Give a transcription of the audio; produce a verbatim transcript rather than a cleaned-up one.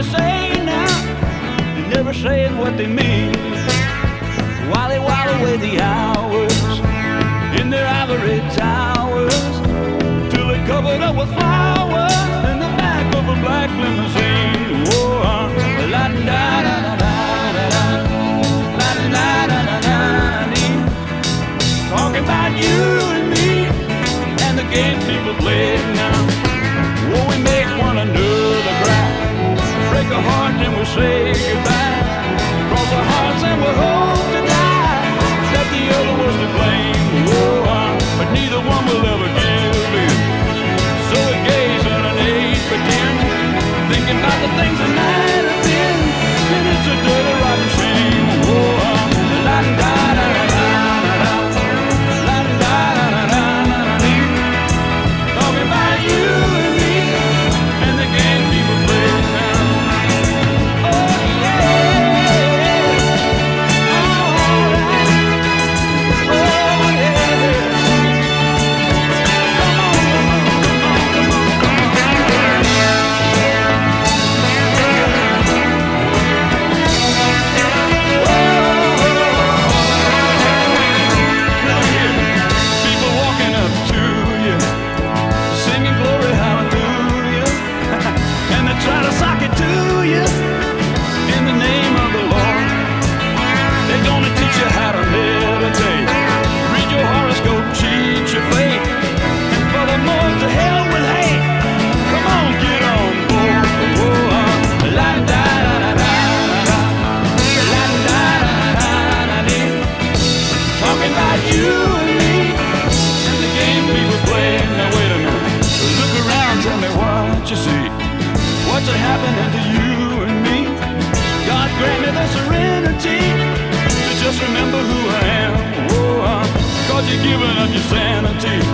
they say now, they're never saying what they mean. While they while away the hours in their ivory towers, till they're covered up with flowers in the back of a black limousine. Oh, uh, la da da da da da da, la da da da da da. Talking about you and me and the games people play now. Oh, we make one another cry, break a heart and we say goodbye. Cross our hearts and we hope to die that the other was to blame. Oh, uh, but neither one will ever give in. So we gaze at an eight by ten, thinking about the things that might have been. And it's a dirty rotten shame. Oh, uh, la da da da da da, la da da da da da. Talking about you and me and the game people play now. Oh yeah, alright. Oh yeah. Come on, come on, come on, come on, come People walking up to you, singing glory hallelujah, and they try to sock it to you in the name of the Lord. They're gonna teach you how to meditate, read your horoscope, cheat your fate, and furthermore to hell with hate. Come on, get on board. Oh, uh, la da da da da da, la da da da da da. Talking about you and me and the game people play. Now wait a minute, look around, tell me what you see. What's happening to you and me? God grant me the serenity to just remember who I am. Oh, uh, cause you're giving up your sanity.